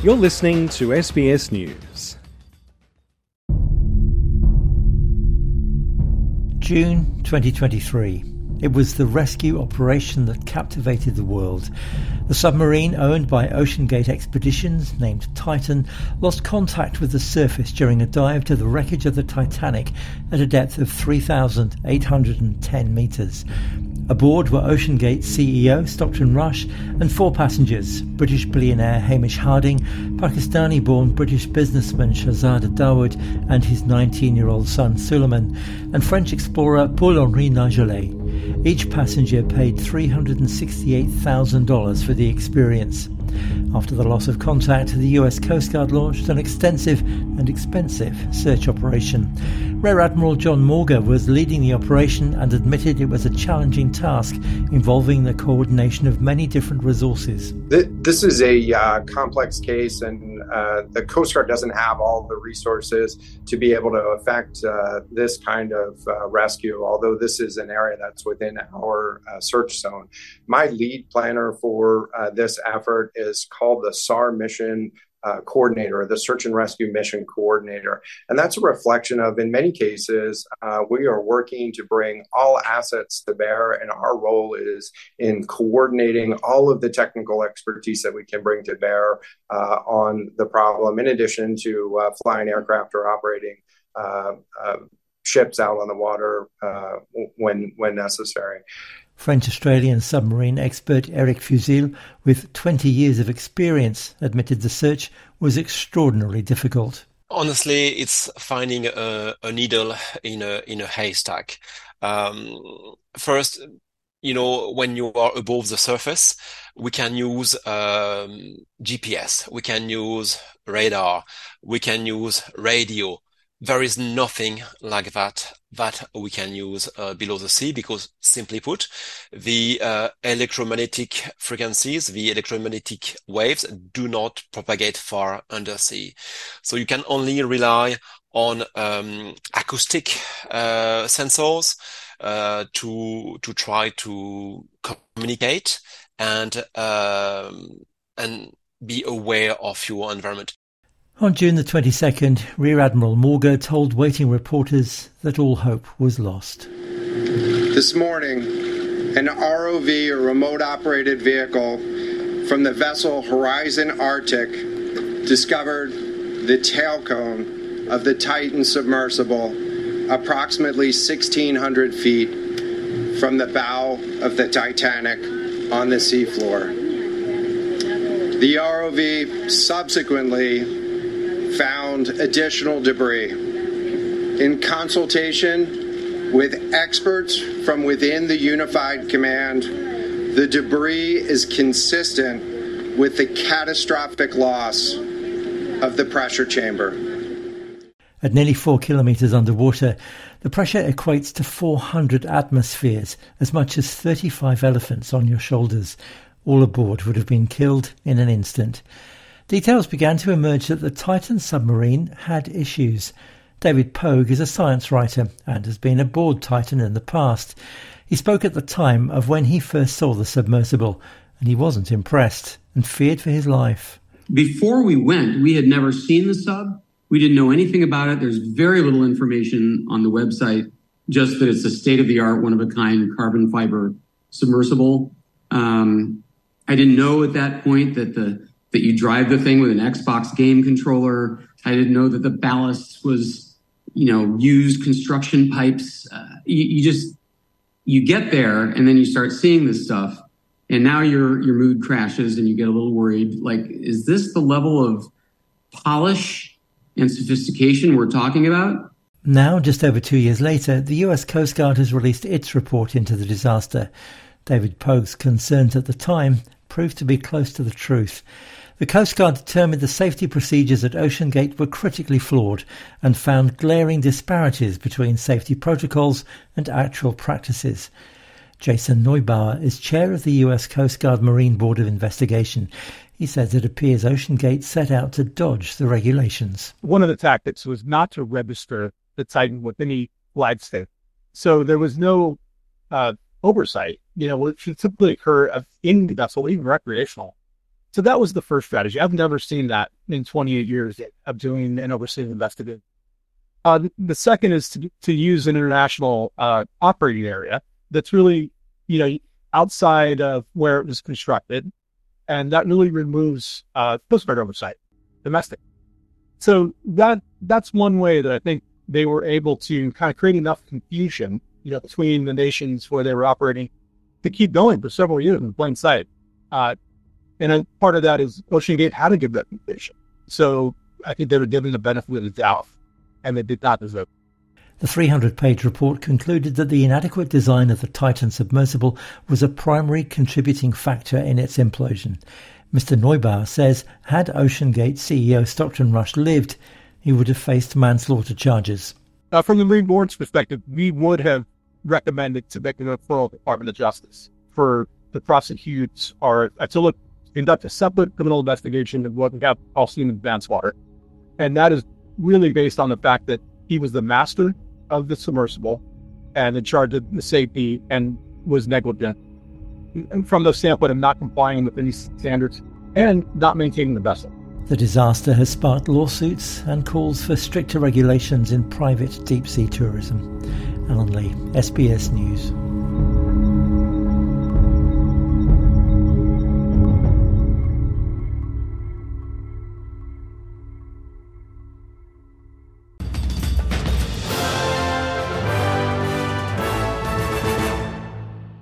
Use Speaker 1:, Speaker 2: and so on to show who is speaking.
Speaker 1: You're listening to SBS News.
Speaker 2: June 2023. It was the rescue operation that captivated the world. The submarine owned by OceanGate Expeditions, named Titan, lost contact with the surface during a dive to the wreckage of the Titanic at a depth of 3,810 metres. Aboard were OceanGate CEO Stockton Rush and 4 passengers: British billionaire Hamish Harding, Pakistani-born British businessman Shahzada Dawood and his 19-year-old son Suleiman, and French explorer Paul-Henri Nargeolet. Each passenger paid $368,000 for the experience. After the loss of contact, the US Coast Guard launched an extensive and expensive search operation. Rear Admiral John Mauger was leading the operation and admitted it was a challenging task involving the coordination of many different resources.
Speaker 3: This is a complex case, and the Coast Guard doesn't have all the resources to be able to effect this kind of rescue, although this is an area that's within our search zone. My lead planner for this effort is called the SAR Mission Coordinator, the Search and Rescue Mission Coordinator. And that's a reflection of, in many cases, we are working to bring all assets to bear, and our role is in coordinating all of the technical expertise that we can bring to bear on the problem, in addition to flying aircraft or operating ships out on the water when necessary.
Speaker 2: French-Australian submarine expert Eric Fusil, with 20 years of experience, admitted the search was extraordinarily difficult.
Speaker 4: Honestly, it's finding a needle in a haystack. First, when you are above the surface, we can use GPS, we can use radar, we can use radio. There is nothing like that we can use below the sea, because, simply put, the electromagnetic frequencies, the electromagnetic waves do not propagate far undersea. So you can only rely on acoustic sensors to try to communicate and be aware of your environment.
Speaker 2: On June the 22nd, Rear Admiral Mauger told waiting reporters that all hope was lost.
Speaker 3: This morning, an ROV, or remote operated vehicle, from the vessel Horizon Arctic discovered the tail cone of the Titan submersible approximately 1,600 feet from the bow of the Titanic on the seafloor. The ROV subsequently found additional debris. In consultation with experts from within the Unified Command, the debris is consistent with the catastrophic loss of the pressure chamber.
Speaker 2: At nearly 4 kilometres underwater, the pressure equates to 400 atmospheres, as much as 35 elephants on your shoulders. All aboard would have been killed in an instant. Details began to emerge that the Titan submarine had issues. David Pogue is a science writer and has been aboard Titan in the past. He spoke at the time of when he first saw the submersible, and he wasn't impressed and feared for his life.
Speaker 5: Before we went, we had never seen the sub. We didn't know anything about it. There's very little information on the website, just that it's a state-of-the-art, one-of-a-kind carbon fiber submersible. I didn't know at that point that you drive the thing with an Xbox game controller. I didn't know that the ballast was, used construction pipes. You get there, and then you start seeing this stuff, and now your mood crashes and you get a little worried. Like, is this the level of polish and sophistication we're talking about?
Speaker 2: Now, just over 2 years later, the US Coast Guard has released its report into the disaster. David Pogue's concerns at the time proved to be close to the truth. The Coast Guard determined the safety procedures at OceanGate were critically flawed and found glaring disparities between safety protocols and actual practices. Jason Neubauer is chair of the US Coast Guard Marine Board of Investigation. He says it appears OceanGate set out to dodge the regulations.
Speaker 6: One of the tactics was not to register the Titan with any flag state. So there was no oversight, which should typically occur in the vessel, even recreational. So that was the first strategy. I've never seen that in 28 years of doing an overseas investigation. The second is to use an international operating area that's really, outside of where it was constructed, and that really removes Coast Guard oversight, domestic. So that's one way that I think they were able to kind of create enough confusion, between the nations where they were operating to keep going for several years in plain sight. And a part of that is OceanGate had to give that information. So I think they were given the benefit of the doubt, and they did not deserve it.
Speaker 2: The 300-page report concluded that the inadequate design of the Titan submersible was a primary contributing factor in its implosion. Mr. Neubauer says had OceanGate CEO Stockton Rush lived, he would have faced manslaughter charges.
Speaker 6: From the Marine Board's perspective, we would have recommended to make an referral to the Department of Justice for the prosecute or to conduct a separate criminal investigation of what we have all seen in advanced water. And that is really based on the fact that he was the master of the submersible and in charge of the safety and was negligent from the standpoint of not complying with any standards and not maintaining the vessel.
Speaker 2: The disaster has sparked lawsuits and calls for stricter regulations in private deep-sea tourism. Alan Lee, SBS News.